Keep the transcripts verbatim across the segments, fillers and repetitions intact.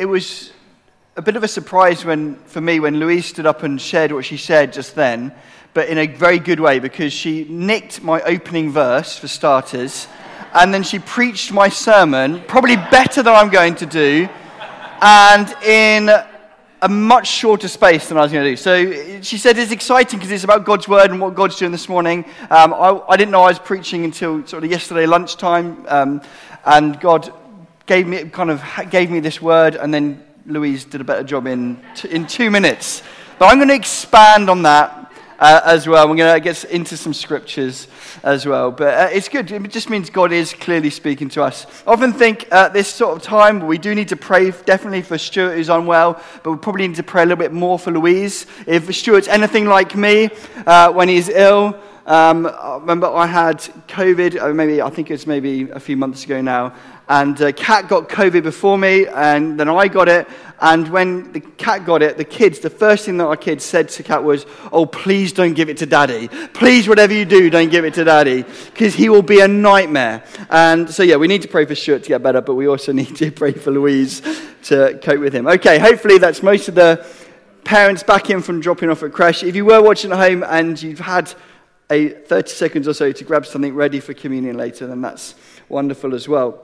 it was a bit of a surprise when, for me, when Louise stood up and shared what she shared just then, but in a very good way, because she nicked my opening verse, for starters, and then she preached my sermon, probably better than I'm going to do, and in a much shorter space than I was going to do. So she said it's exciting because it's about God's word and what God's doing this morning. Um, I, I didn't know I was preaching until sort of yesterday lunchtime, um, and God gave me kind of gave me this word, and then Louise did a better job in t- in two minutes. But I'm going to expand on that uh, as well. We're going to get into some scriptures as well. But uh, it's good. It just means God is clearly speaking to us. I often think at this sort of time, we do need to pray definitely for Stuart who's unwell, but we probably need to pray a little bit more for Louise. If Stuart's anything like me, uh, when he's ill, um, I remember I had COVID, uh, maybe I think it's maybe a few months ago now, and uh, Kat got COVID before me, and then I got it. And when the Kat got it, the kids, the first thing that our kids said to Kat was, "Oh, please don't give it to Daddy. Please, whatever you do, don't give it to Daddy, because he will be a nightmare." And so, yeah, we need to pray for Stuart to get better, but we also need to pray for Louise to cope with him. Okay, hopefully that's most of the parents back in from dropping off at creche. If you were watching at home and you've had a thirty seconds or so to grab something ready for communion later, then that's wonderful as well.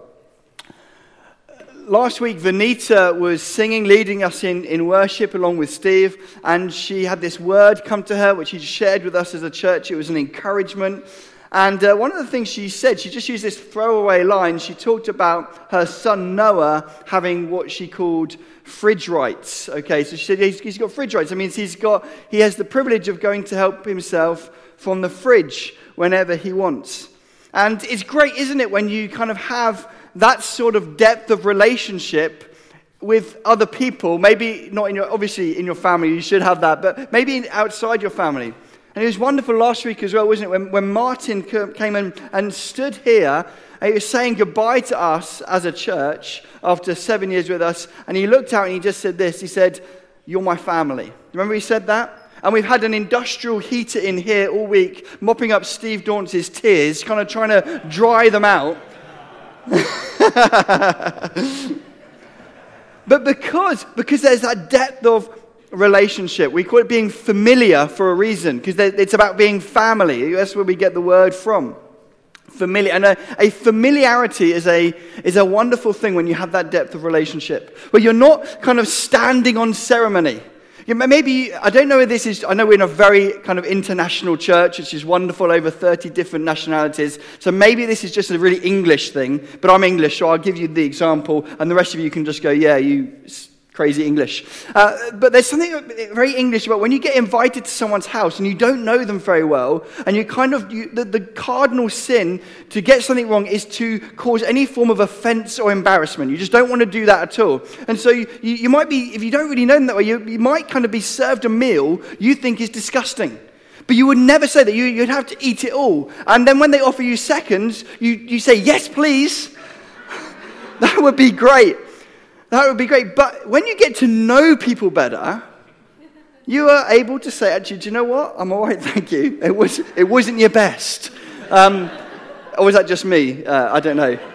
Last week, Vanita was singing, leading us in, in worship along with Steve, and she had this word come to her, which she shared with us as a church. It was an encouragement. And uh, one of the things she said, she just used this throwaway line. She talked about her son Noah having what she called fridge rights. Okay, so she said he's, he's got fridge rights. That means he's got, he has the privilege of going to help himself from the fridge whenever he wants. And it's great, isn't it, when you kind of have that sort of depth of relationship with other people, maybe not in your, obviously in your family, you should have that, but maybe outside your family. And it was wonderful last week as well, wasn't it, when, when Martin came in and stood here, and he was saying goodbye to us as a church after seven years with us, and he looked out and he just said this, he said, "You're my family." Remember he said that? And we've had an industrial heater in here all week, mopping up Steve Daunce's tears, kind of trying to dry them out. But because because there's that depth of relationship, we call it being familiar for a reason, because it's about being family. That's where we get the word from. Familiar, and a, a familiarity is a is a wonderful thing when you have that depth of relationship, where you're not kind of standing on ceremony. You know, maybe, I don't know if this is, I know we're in a very kind of international church, which is wonderful, over thirty different nationalities, so maybe this is just a really English thing, but I'm English, so I'll give you the example, and the rest of you can just go, yeah, you crazy English. Uh, but there's something very English about when you get invited to someone's house and you don't know them very well, and you kind of, you, the, the cardinal sin to get something wrong is to cause any form of offense or embarrassment. You just don't want to do that at all. And so you, you, you might be, if you don't really know them that way, you, you might kind of be served a meal you think is disgusting. But you would never say that. You, you'd have to eat it all. And then when they offer you seconds, you, you say, "Yes, please." That would be great. That would be great. But when you get to know people better, you are able to say, "Actually, do you know what? I'm all right, thank you. It was, it wasn't your best." Um, or was that just me? Uh, I don't know.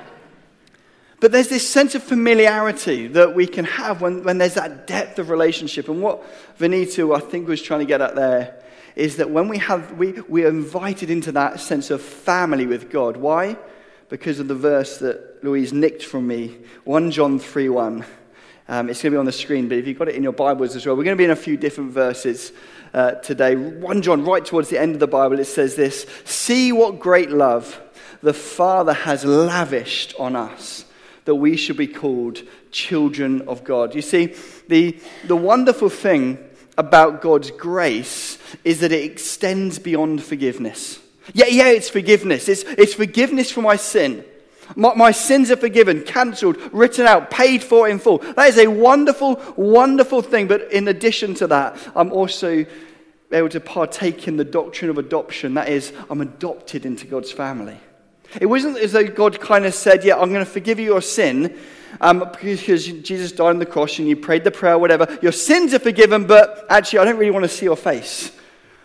But there's this sense of familiarity that we can have when, when there's that depth of relationship. And what Vanita, I think, was trying to get at there is that when we have, we, we are invited into that sense of family with God. Why? Because of the verse that Louise nicked from me, First John three one. Um, it's going to be on the screen, but if you've got it in your Bibles as well, we're going to be in a few different verses uh, today. First John, right towards the end of the Bible, it says this: "See what great love the Father has lavished on us, that we should be called children of God." You see, the, the wonderful thing about God's grace is that it extends beyond forgiveness. Yeah, yeah, it's forgiveness. It's, it's forgiveness for my sin. My, my sins are forgiven, cancelled, written out, paid for in full. That is a wonderful, wonderful thing. But in addition to that, I'm also able to partake in the doctrine of adoption. That is, I'm adopted into God's family. It wasn't as though God kind of said, "Yeah, I'm going to forgive you your sin um, because Jesus died on the cross and you prayed the prayer, whatever. Your sins are forgiven, but actually I don't really want to see your face.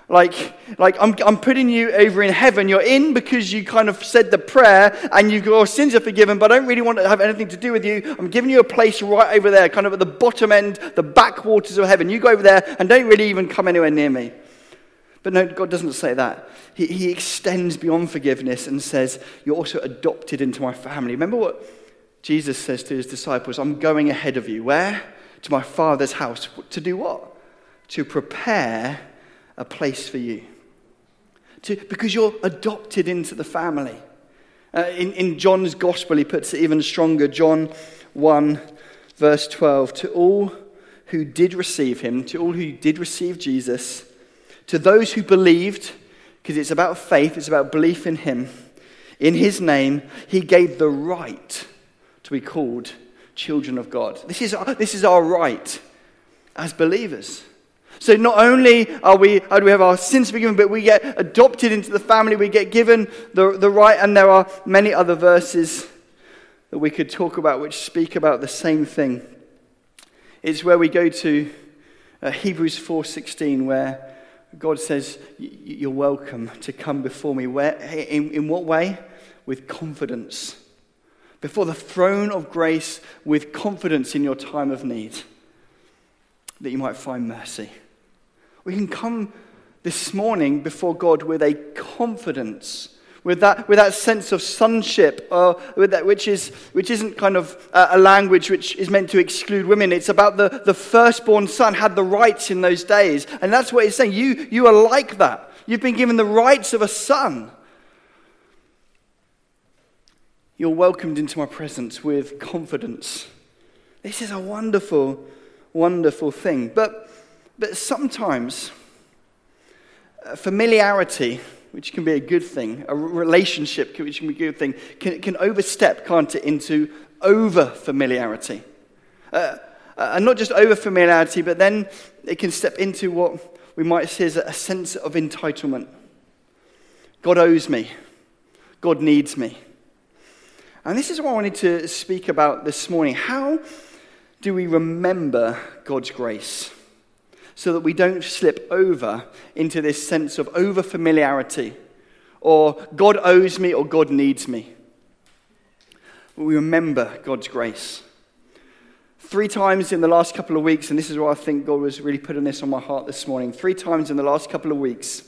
Like, like I'm, I'm putting you over in heaven. You're in because you kind of said the prayer and you've your sins are forgiven, but I don't really want to have anything to do with you. I'm giving you a place right over there, kind of at the bottom end, the backwaters of heaven. You go over there and don't really even come anywhere near me. But no, God doesn't say that. He, he extends beyond forgiveness and says, you're also adopted into my family. Remember what Jesus says to his disciples? I'm going ahead of you. Where? To my Father's house. To do what? To prepare a place for you. To, because you're adopted into the family. Uh, in, in John's gospel, he puts it even stronger. John one, verse twelve. To all who did receive him, to all who did receive Jesus, to those who believed, because it's about faith, it's about belief in him, in his name, he gave the right to be called children of God. This is our, this is our right as believers. So not only are we, do we have our sins forgiven, but we get adopted into the family, we get given the, the right, and there are many other verses that we could talk about which speak about the same thing. It's where we go to uh, Hebrews four sixteen, where God says, you're welcome to come before me. Where, in, in what way? With confidence. Before the throne of grace, with confidence in your time of need, that you might find mercy. We can come this morning before God with a confidence, with that, with that sense of sonship, uh, with that, which is which isn't kind of uh, a language which is meant to exclude women. It's about the, the firstborn son had the rights in those days, and that's what he's saying. You you are like that. You've been given the rights of a son. You're welcomed into my presence with confidence. This is a wonderful, wonderful thing. But but sometimes uh, familiarity, which can be a good thing, a relationship, which can be a good thing, can, can overstep, can't it, into over-familiarity. Uh, uh, and not just over-familiarity, but then it can step into what we might say is a sense of entitlement. God owes me. God needs me. And this is what I wanted to speak about this morning. How do we remember God's grace so that we don't slip over into this sense of over-familiarity, or God owes me, or God needs me? We remember God's grace. Three times in the last couple of weeks, and this is why I think God was really putting this on my heart this morning, three times in the last couple of weeks,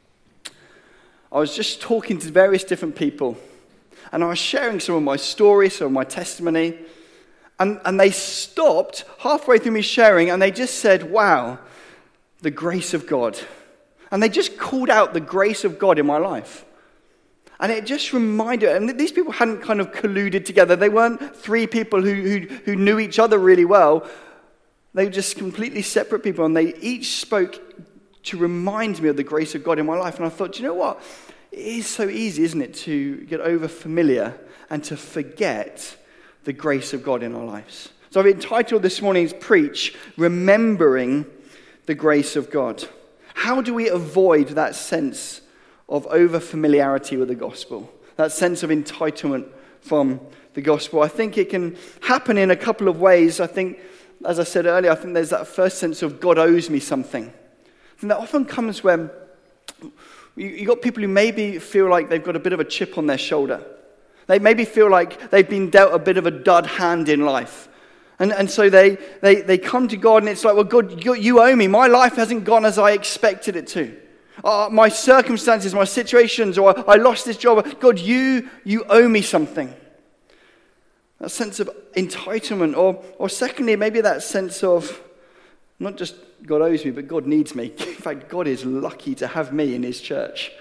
I was just talking to various different people, and I was sharing some of my story, some of my testimony, and, and they stopped halfway through me sharing, and they just said, wow, the grace of God. And they just called out the grace of God in my life. And it just reminded, and these people hadn't kind of colluded together. They weren't three people who, who, who knew each other really well. They were just completely separate people, and they each spoke to remind me of the grace of God in my life. And I thought, you know what? It is so easy, isn't it, to get over familiar and to forget the grace of God in our lives. So I've entitled this morning's preach, Remembering the Grace of God. How do we avoid that sense of over-familiarity with the gospel, that sense of entitlement from the gospel? I think it can happen in a couple of ways. I think, as I said earlier, I think there's that first sense of God owes me something. And that often comes when you've got people who maybe feel like they've got a bit of a chip on their shoulder. They maybe feel like they've been dealt a bit of a dud hand in life. And, and so they, they, they come to God, and it's like, well, God, you, you owe me. My life hasn't gone as I expected it to. Uh, my circumstances, my situations, or I, I lost this job. God, you, you owe me something. That sense of entitlement. Or, or secondly, maybe that sense of not just God owes me, but God needs me. In fact, God is lucky to have me in his church.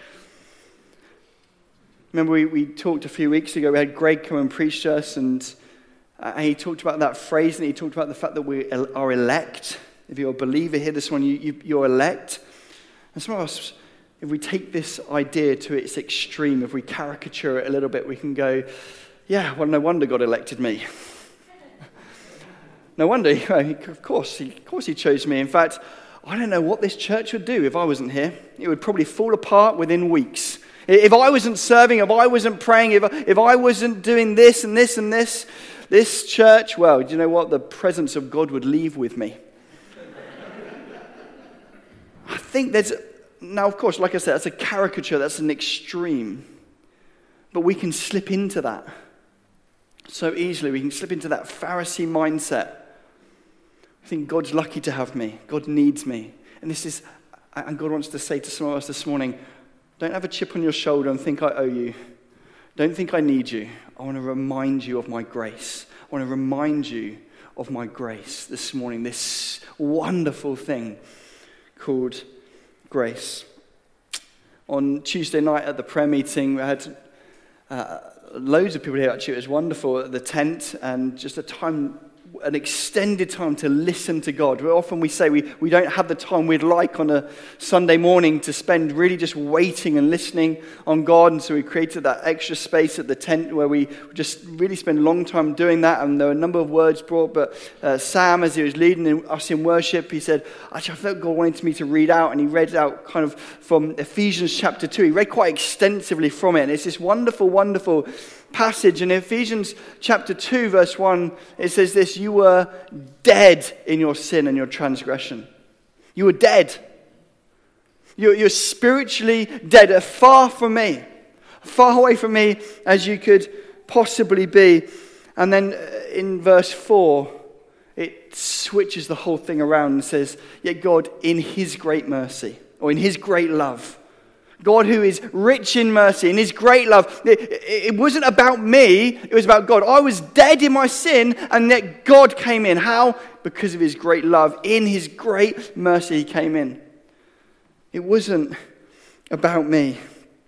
Remember, we, we talked a few weeks ago, we had Greg come and preach to us, and uh, he talked about that phrase, and he talked about the fact that we are elect. If you're a believer here this morning, you, you, you're elect. And some of us, if we take this idea to its extreme, if we caricature it a little bit, we can go, yeah, well, no wonder God elected me. No wonder, of course, he, of course he chose me. In fact, I don't know what this church would do if I wasn't here. It would probably fall apart within weeks. If I wasn't serving, if I wasn't praying, if, if I wasn't doing this and this and this, this church, well, do you know what? The presence of God would leave with me. I think there's now, of course, like I said, that's a caricature, that's an extreme. But we can slip into that so easily. We can slip into that Pharisee mindset. I think God's lucky to have me. God needs me. And this is, and God wants to say to some of us this morning, don't have a chip on your shoulder and think I owe you. Don't think I need you. I want to remind you of my grace. I want to remind you of my grace this morning, this wonderful thing called grace. On Tuesday night at the prayer meeting, we had uh, loads of people here. Actually, it was wonderful at the tent, and just a time, an extended time to listen to God. Often we say we, we don't have the time we'd like on a Sunday morning to spend really just waiting and listening on God, and so we created that extra space at the tent where we just really spend a long time doing that, and there were a number of words brought, but uh, Sam, as he was leading us in worship, he said, actually I felt God wanted me to read out, and he read out kind of from Ephesians chapter two. He read quite extensively from it, and it's this wonderful, wonderful passage. In Ephesians chapter two, verse one, it says this: you were dead in your sin and your transgression. You were dead. You're, you're spiritually dead, far from me, far away from me as you could possibly be. And then in verse four, it switches the whole thing around and says, yet God, in his great mercy, or in his great love, God who is rich in mercy, in his great love. It, it wasn't about me, it was about God. I was dead in my sin, and yet God came in. How? Because of his great love. In his great mercy, he came in. It wasn't about me. It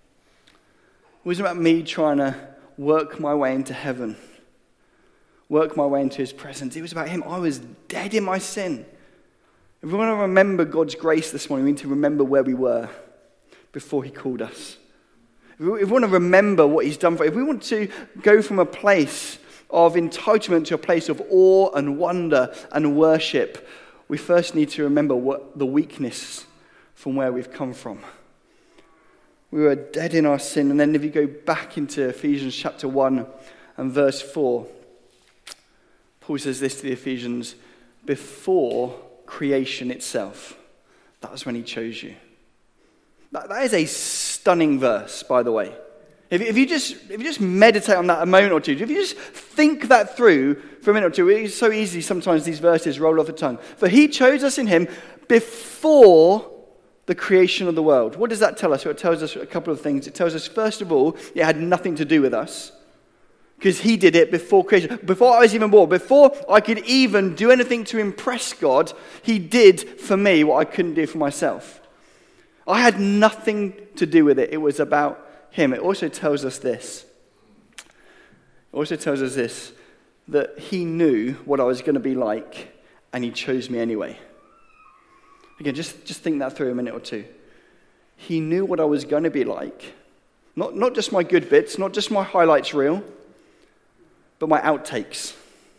wasn't about me trying to work my way into heaven, work my way into his presence. It was about him. I was dead in my sin. If we want to remember God's grace this morning, we need to remember where we were before he called us. If we want to remember what he's done for us, if we want to go from a place of entitlement to a place of awe and wonder and worship, we first need to remember what the weakness from where we've come from. We were dead in our sin. And then if you go back into Ephesians chapter one and verse four, Paul says this to the Ephesians: before creation itself, that was when he chose you. That is a stunning verse, by the way. If, if you just if you just meditate on that a moment or two, if you just think that through for a minute or two, it's so easy sometimes these verses roll off the tongue. For he chose us in him before the creation of the world. What does that tell us? Well, it tells us a couple of things. It tells us, first of all, it had nothing to do with us, because he did it before creation. Before I was even born, before I could even do anything to impress God, he did for me what I couldn't do for myself. I had nothing to do with it. It was about him. It also tells us this. It also tells us this, that he knew what I was going to be like, and he chose me anyway. Again, just, just think that through a minute or two. He knew what I was going to be like. Not, not just my good bits, not just my highlights reel, but my outtakes.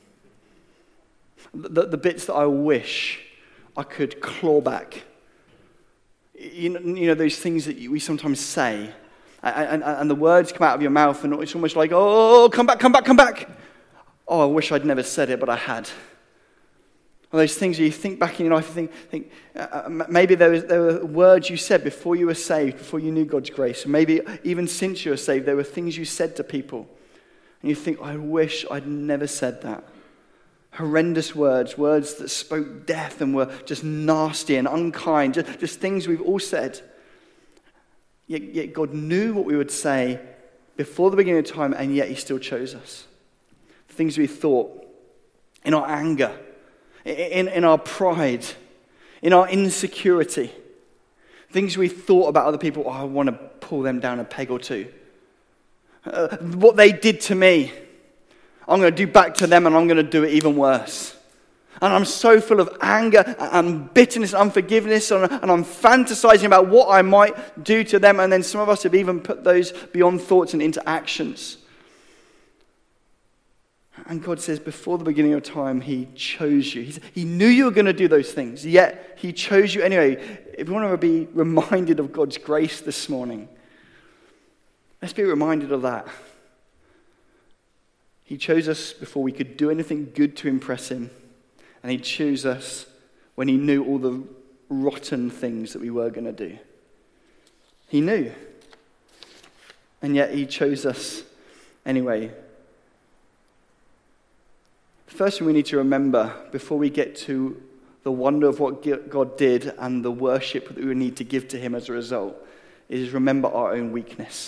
The, the bits that I wish I could claw back. You know, you know those things that we sometimes say, and, and, and the words come out of your mouth, and it's almost like, oh, come back, come back, come back. Oh, I wish I'd never said it, but I had. Or those things where you think back in your life and think, think uh, maybe there, was, there were words you said before you were saved, before you knew God's grace, and maybe even since you were saved, there were things you said to people, and you think, I wish I'd never said that. Horrendous words, words that spoke death and were just nasty and unkind, just, just things we've all said. Yet, yet God knew what we would say before the beginning of time, and yet he still chose us. Things we thought, in our anger, in, in our pride, in our insecurity, things we thought about other people, oh, I want to pull them down a peg or two. Uh, what they did to me, I'm going to do back to them, and I'm going to do it even worse. And I'm so full of anger and bitterness and unforgiveness, and I'm fantasizing about what I might do to them. And then some of us have even put those beyond thoughts and into actions. And God says, before the beginning of time, he chose you. He's, he knew you were going to do those things, yet he chose you anyway. If you want to be reminded of God's grace this morning, let's be reminded of that. He chose us before we could do anything good to impress him. And he chose us when he knew all the rotten things that we were going to do. He knew. And yet he chose us anyway. The first thing we need to remember before we get to the wonder of what God did and the worship that we need to give to him as a result is remember our own weakness.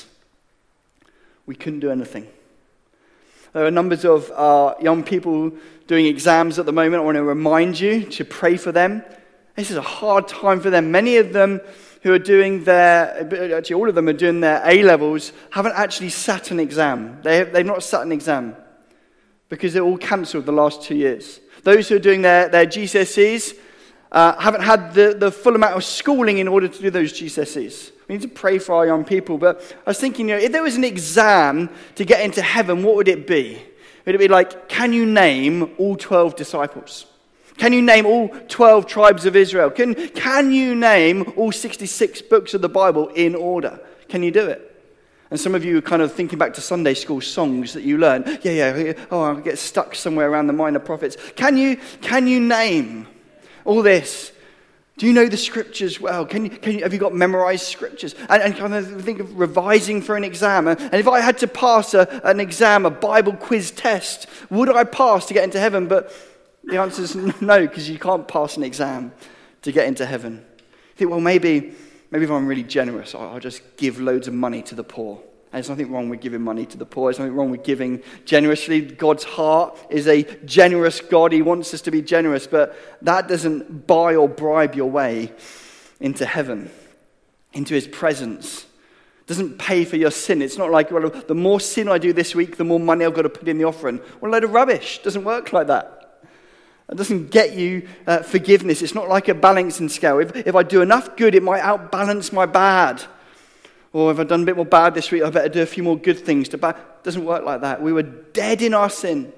We couldn't do anything. There are numbers of uh, young people doing exams at the moment. I want to remind you to pray for them. This is a hard time for them. Many of them who are doing their, actually all of them are doing their A-levels, haven't actually sat an exam. They have, they've not sat an exam because they're all cancelled the last two years. Those who are doing their, their G C S Es uh, haven't had the, the full amount of schooling in order to do those G C S Es. We need to pray for our young people. But I was thinking, you know, if there was an exam to get into heaven, what would it be? Would it be like, can you name all twelve disciples? Can you name all twelve tribes of Israel? Can, can you name all sixty-six books of the Bible in order? Can you do it? And some of you are kind of thinking back to Sunday school songs that you learn. Yeah, yeah, oh, I'll get stuck somewhere around the minor prophets. Can you, can you name all this? Do you know the scriptures well? Can you, can you, have you got memorized scriptures? And, and kind of think of revising for an exam. And if I had to pass a, an exam, a Bible quiz test, would I pass to get into heaven? But the answer is no, because you can't pass an exam to get into heaven. You think, well, maybe, maybe if I'm really generous, I'll just give loads of money to the poor. And there's nothing wrong with giving money to the poor. There's nothing wrong with giving generously. God's heart is a generous God. He wants us to be generous, but that doesn't buy or bribe your way into heaven, into his presence. It doesn't pay for your sin. It's not like, well, the more sin I do this week, the more money I've got to put in the offering. What a load of rubbish. It doesn't work like that. It doesn't get you uh, forgiveness. It's not like a balancing scale. If, if I do enough good, it might outbalance my bad. Or if I've done a bit more bad this week, I better do a few more good things. To ba- it doesn't work like that. We were dead in our sin.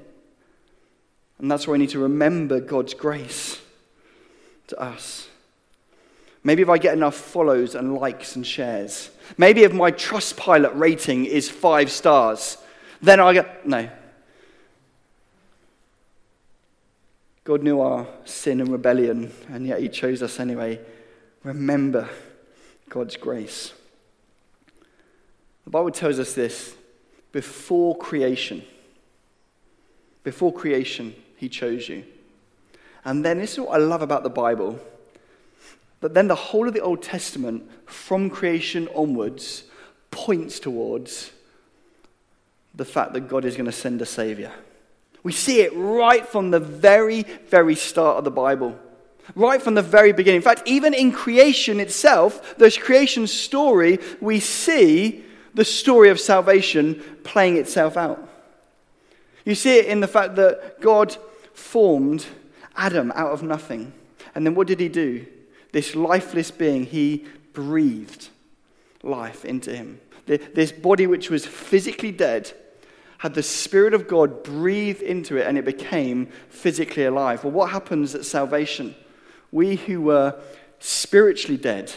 And that's why we need to remember God's grace to us. Maybe if I get enough follows and likes and shares. Maybe if my Trustpilot rating is five stars. Then I go, no. God knew our sin and rebellion, and yet he chose us anyway. Remember God's grace. The Bible tells us this. Before creation, before creation, he chose you. And then this is what I love about the Bible. But then the whole of the Old Testament, from creation onwards, points towards the fact that God is going to send a Savior. We see it right from the very, very start of the Bible. Right from the very beginning. In fact, even in creation itself, this creation story, we see the story of salvation playing itself out. You see it in the fact that God formed Adam out of nothing. And then what did he do? This lifeless being, he breathed life into him. This body which was physically dead had the Spirit of God breathe into it and it became physically alive. Well, what happens at salvation? We who were spiritually dead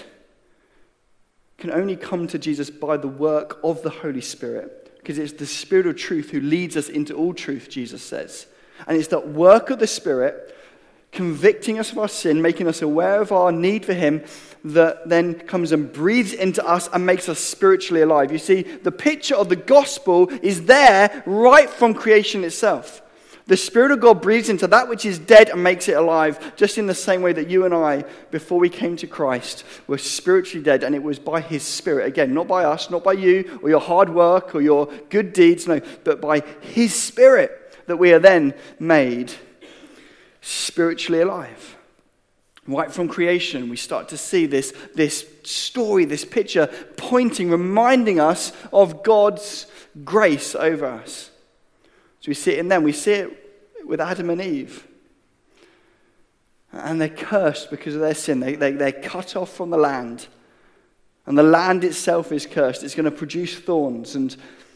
can only come to Jesus by the work of the Holy Spirit, because it's the Spirit of truth who leads us into all truth, Jesus says. And it's that work of the Spirit convicting us of our sin, making us aware of our need for him, that then comes and breathes into us and makes us spiritually alive. You see, the picture of the gospel is there right from creation itself. The Spirit of God breathes into that which is dead and makes it alive, just in the same way that you and I, before we came to Christ, were spiritually dead, and it was by his Spirit. Again, not by us, not by you, or your hard work, or your good deeds, no, but by his Spirit that we are then made spiritually alive. Right from creation, we start to see this, this story, this picture, pointing, reminding us of God's grace over us. So we see it in them. We see it with Adam and Eve. And they're cursed because of their sin. They, they, they're cut off from the land. And the land itself is cursed. It's going to produce thorns. And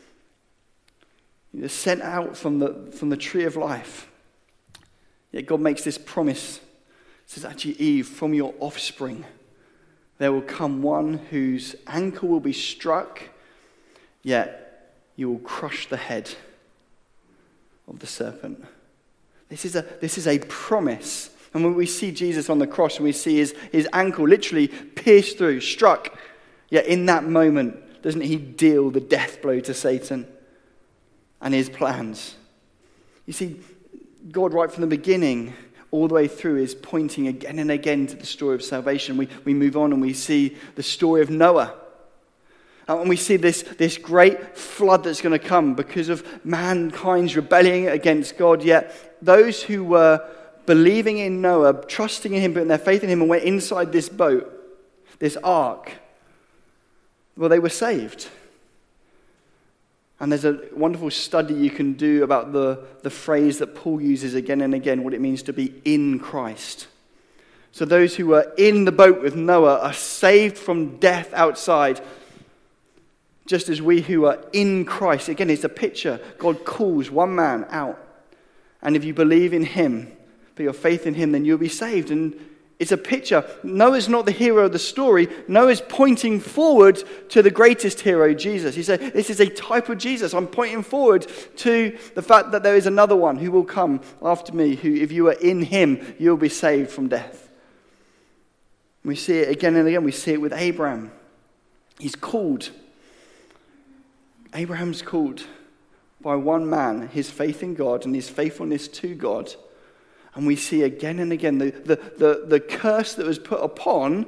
they're sent out from the, from the tree of life. Yet God makes this promise. It says, actually, Eve, from your offspring, there will come one whose ankle will be struck, yet you will crush the head of the serpent. This is a, this is a promise. And when we see Jesus on the cross and we see his, his ankle literally pierced through, struck, Yet in that moment, doesn't he deal the death blow to Satan and his plans? You see, God right from the beginning all the way through is pointing again and again to the story of salvation. We, we move on and we see the story of Noah. And we see this, this great flood that's going to come because of mankind's rebelling against God. Yet those who were believing in Noah, trusting in him, putting their faith in him, and went inside this boat, this ark, well, they were saved. And there's a wonderful study you can do about the, the phrase that Paul uses again and again, what it means to be in Christ. So those who were in the boat with Noah are saved from death outside, just as we who are in Christ. Again, it's a picture. God calls one man out. And if you believe in him, put your faith in him, then you'll be saved. And it's a picture. Noah's not the hero of the story. Noah's pointing forward to the greatest hero, Jesus. He said, this is a type of Jesus. I'm pointing forward to the fact that there is another one who will come after me, who, if you are in him, you'll be saved from death. We see it again and again. We see it with Abraham. He's called. Abraham's called by one man, his faith in God and his faithfulness to God. And we see again and again the, the, the, the curse that was put upon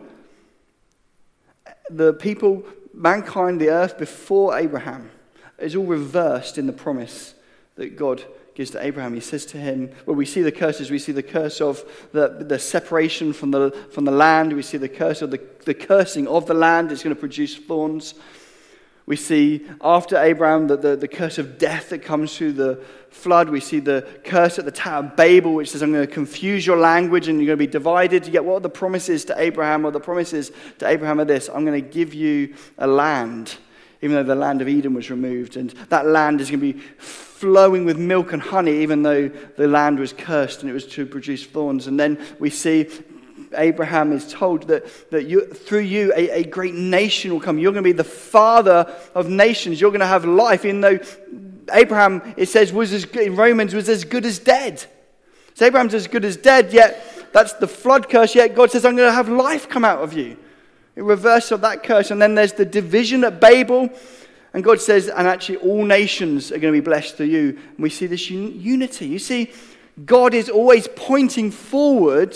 the people, mankind, the earth before Abraham is all reversed in the promise that God gives to Abraham. He says to him, well, we see the curses. We see the curse of the, the separation from the, from the land. We see the curse of the, the cursing of the land. It's going to produce thorns. We see after Abraham the, the, the curse of death that comes through the flood. We see the curse at the Tower of Babel, which says, I'm going to confuse your language and you're going to be divided. Yet what are the promises to Abraham? Well, the promises to Abraham are this: I'm going to give you a land, even though the land of Eden was removed. And that land is going to be flowing with milk and honey, even though the land was cursed and it was to produce thorns. And then we see Abraham is told that, that you, through you a, a great nation will come. You're going to be the father of nations. You're going to have life, even though Abraham, it says, was as good, in Romans, was as good as dead. So Abraham's as good as dead, yet that's the flood curse, yet God says, I'm going to have life come out of you. A reverse of that curse. And then there's the division at Babel, and God says, and actually all nations are going to be blessed through you. And we see this un- unity. You see, God is always pointing forward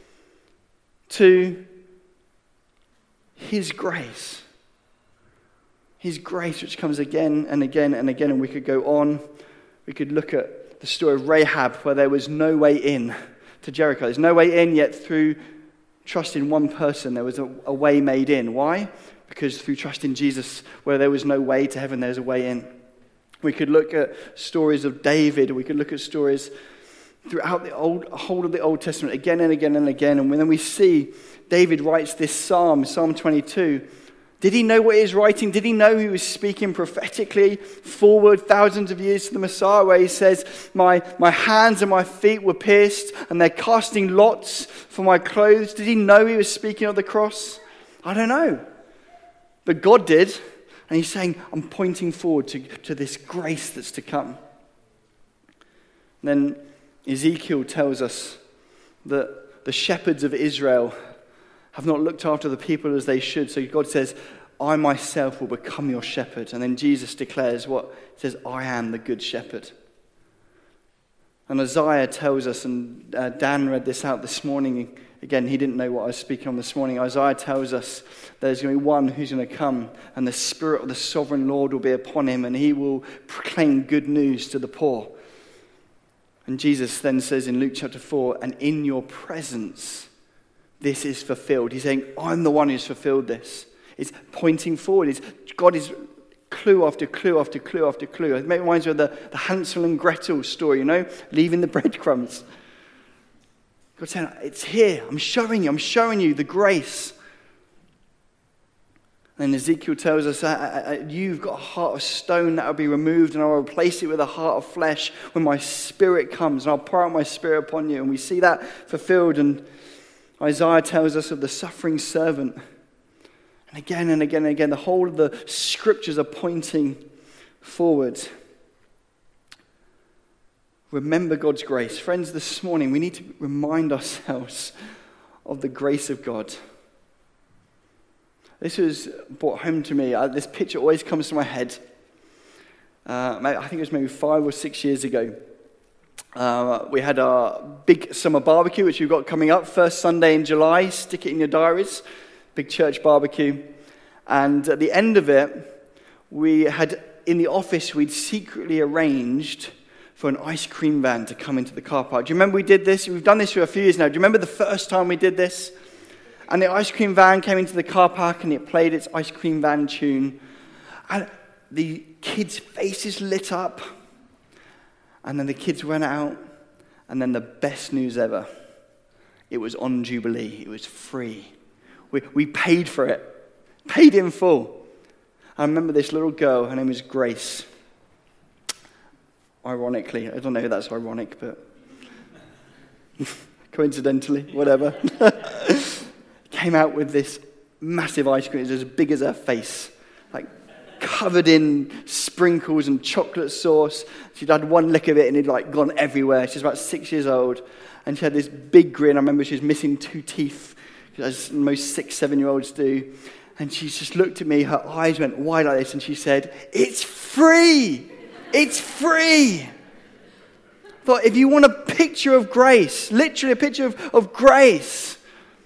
to his grace. His grace, which comes again and again and again. And we could go on. We could look at the story of Rahab, where there was no way in to Jericho. There's no way in, yet through trust in one person, there was a, a way made in. Why? Because through trust in Jesus, where there was no way to heaven, there's a way in. We could look at stories of David. We could look at stories throughout the old, whole of the Old Testament, again and again and again. And then we see David writes this psalm, Psalm twenty-two. Did he know what he was writing? Did he know he was speaking prophetically forward thousands of years to the Messiah, where he says, my, my hands and my feet were pierced, and they're casting lots for my clothes? Did he know he was speaking of the cross? I don't know. But God did. And he's saying, I'm pointing forward to, to this grace that's to come. And then Ezekiel tells us that the shepherds of Israel have not looked after the people as they should. So God says, I myself will become your shepherd. And then Jesus declares what? He says, I am the good shepherd. And Isaiah tells us, and uh, Dan read this out this morning. Again, he didn't know what I was speaking on this morning. Isaiah tells us there's going to be one who's going to come, and the Spirit of the sovereign Lord will be upon him, and he will proclaim good news to the poor. And Jesus then says in Luke chapter four, and in your presence, this is fulfilled. He's saying, I'm the one who's fulfilled this. It's pointing forward. It's, God is clue after clue after clue after clue. It reminds me of the, the Hansel and Gretel story, you know, leaving the breadcrumbs. God's saying, it's here. I'm showing you. I'm showing you the grace. And Ezekiel tells us, uh, uh, you've got a heart of stone that will be removed, and I'll replace it with a heart of flesh when my Spirit comes, and I'll pour out my Spirit upon you. And we see that fulfilled. And Isaiah tells us of the suffering servant. And again and again and again, the whole of the scriptures are pointing forward. Remember God's grace. Friends, this morning we need to remind ourselves of the grace of God. This was brought home to me. Uh, this picture always comes to my head. Uh, I think it was maybe five or six years ago. Uh, we had our big summer barbecue, which we've got coming up, first Sunday in July. Stick it in your diaries. Big church barbecue. And at the end of it, we had, in the office, we'd secretly arranged for an ice cream van to come into the car park. Do you remember we did this? We've done this for a few years now. Do you remember the first time we did this? And the ice cream van came into the car park and it played its ice cream van tune. And the kids' faces lit up. And then the kids went out. And then the best news ever. It was on Jubilee. It was free. We, we paid for it. Paid in full. I remember this little girl. Her name was Grace. Ironically. I don't know if that's ironic, but coincidentally, whatever. Came out with this massive ice cream. It was as big as her face. Like, covered in sprinkles and chocolate sauce. She'd had one lick of it and it'd like gone everywhere. She's about six years old. And she had this big grin. I remember she was missing two teeth, as most six, seven-year-olds do. And she just looked at me. Her eyes went wide like this. And she said, "It's free! It's free!" I thought, if you want a picture of grace, literally a picture of, of grace,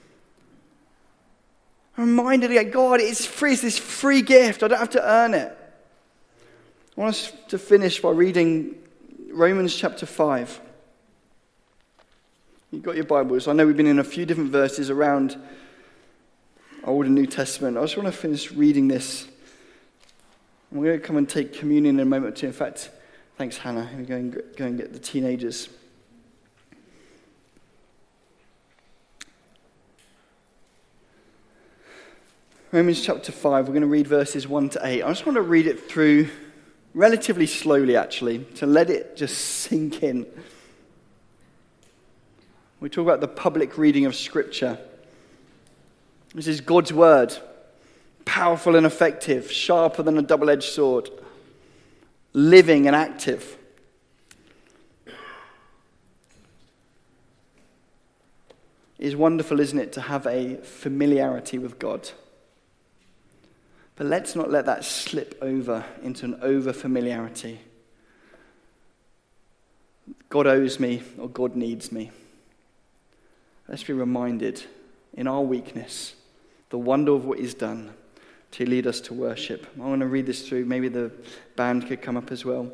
I'm reminded again, God, it's free. It's this free gift. I don't have to earn it. I want us to finish by reading Romans chapter five. You've got your Bibles. I know we've been in a few different verses around Old and New Testament. I just want to finish reading this. We're going to come and take communion in a moment or two. In fact, thanks, Hannah. We're going to go and get the teenagers. Romans chapter five, we're going to read verses one to eight. I just want to read it through relatively slowly, actually, to let it just sink in. We talk about the public reading of Scripture. This is God's word, powerful and effective, sharper than a double-edged sword, living and active. It is wonderful, isn't it, to have a familiarity with God. But let's not let that slip over into an over-familiarity. God owes me, or God needs me. Let's be reminded in our weakness, the wonder of what He's done to lead us to worship. I want to read this through. Maybe the band could come up as well.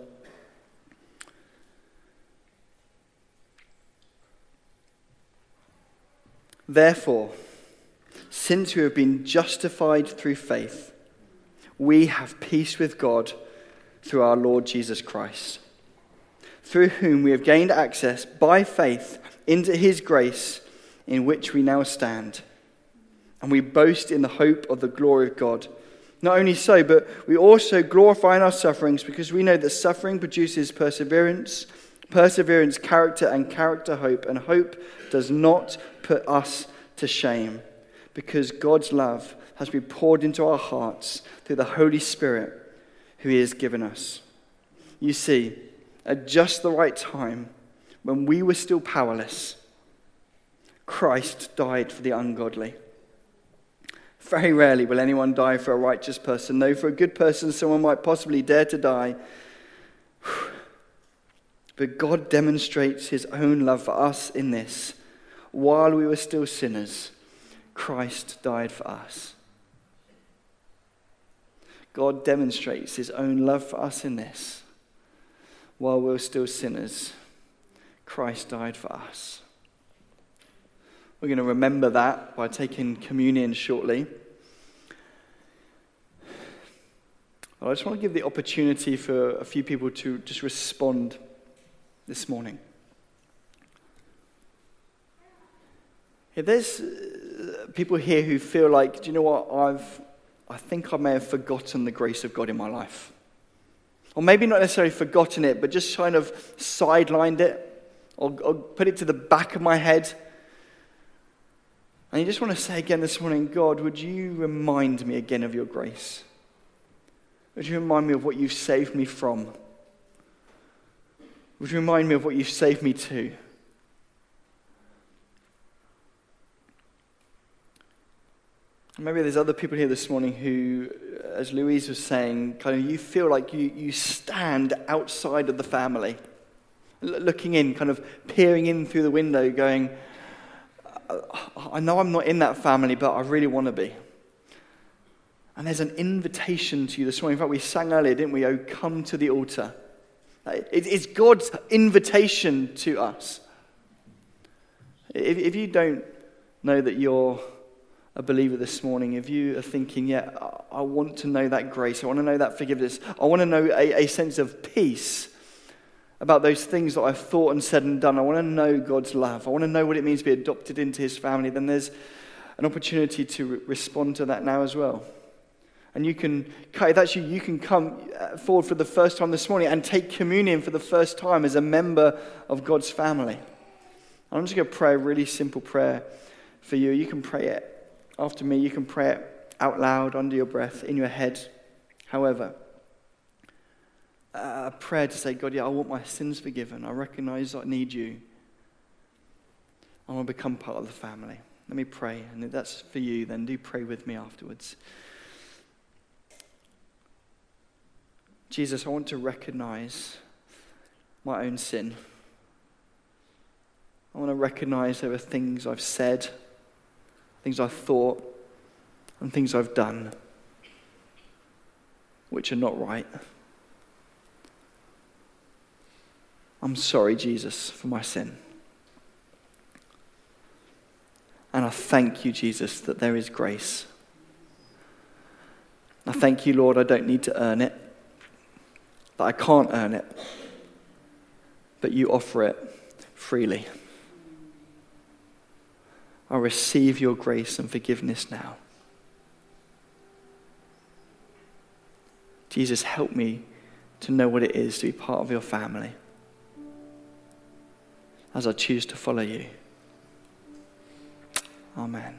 Therefore, since we have been justified through faith, we have peace with God through our Lord Jesus Christ, through whom we have gained access by faith into His grace in which we now stand. And we boast in the hope of the glory of God. Not only so, but we also glorify in our sufferings because we know that suffering produces perseverance, perseverance, character, and character, hope. And hope does not put us to shame because God's love has been poured into our hearts through the Holy Spirit who He has given us. You see, at just the right time, when we were still powerless, Christ died for the ungodly. Very rarely will anyone die for a righteous person. No, for a good person, someone might possibly dare to die. But God demonstrates His own love for us in this. While we were still sinners, Christ died for us. God demonstrates His own love for us in this. While we were still sinners, Christ died for us. We're going to remember that by taking communion shortly. I just want to give the opportunity for a few people to just respond this morning. If there's people here who feel like, do you know what, I've, I think I may have forgotten the grace of God in my life. Or maybe not necessarily forgotten it, but just kind of sidelined it, or, or put it to the back of my head. And you just want to say again this morning, God, would you remind me again of your grace? Would you remind me of what you've saved me from? Would you remind me of what you've saved me to? Maybe there's other people here this morning who, as Louise was saying, kind of you feel like you, you stand outside of the family, l- looking in, kind of peering in through the window, going, I know I'm not in that family, but I really want to be. And there's an invitation to you this morning. In fact, we sang earlier, didn't we? Oh, come to the altar. It's God's invitation to us. If, if you don't know that you're a believer this morning, if you are thinking, yeah, I want to know that grace, I want to know that forgiveness, I want to know a, a sense of peace about those things that I've thought and said and done, I want to know God's love, I want to know what it means to be adopted into his family, then there's an opportunity to re- respond to that now as well. And you can, if that's you, you can come forward for the first time this morning and take communion for the first time as a member of God's family. I'm just going to pray a really simple prayer for you. You can pray it after me. You can pray it out loud, under your breath, in your head. However, a prayer to say, God, yeah, I want my sins forgiven. I recognize I need you. I want to become part of the family. Let me pray. And if that's for you, then do pray with me afterwards. Jesus, I want to recognize my own sin. I want to recognize there are things I've said, things I've thought, and things I've done which are not right. I'm sorry, Jesus, for my sin. And I thank you, Jesus, that there is grace. I thank you, Lord, I don't need to earn it, that I can't earn it, but you offer it freely. I receive your grace and forgiveness now. Jesus, help me to know what it is to be part of your family as I choose to follow you. Amen.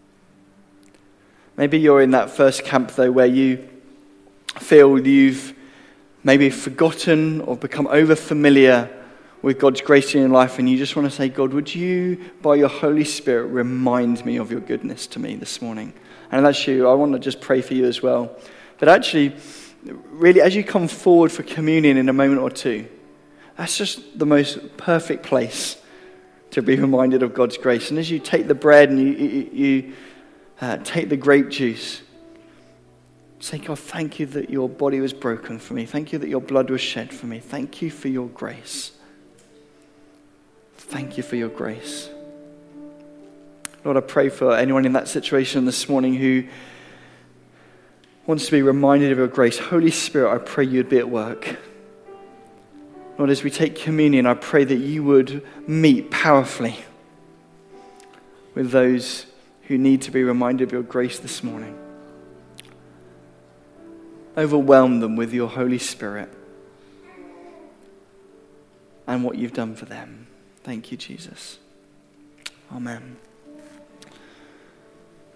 Maybe you're in that first camp, though, where you feel you've maybe forgotten or become over familiar with God's grace in your life, and you just want to say, God, would you, by your Holy Spirit, remind me of your goodness to me this morning? And that's you. I want to just pray for you as well. But actually, really, as you come forward for communion in a moment or two, that's just the most perfect place to be reminded of God's grace. And as you take the bread and you, you, you uh, take the grape juice, say, God, thank you that your body was broken for me. Thank you that your blood was shed for me. Thank you for your grace. Thank you for your grace. Lord, I pray for anyone in that situation this morning who wants to be reminded of your grace. Holy Spirit, I pray you'd be at work. Lord, as we take communion, I pray that you would meet powerfully with those who need to be reminded of your grace this morning. Overwhelm them with your Holy Spirit and what you've done for them. Thank you, Jesus. Amen.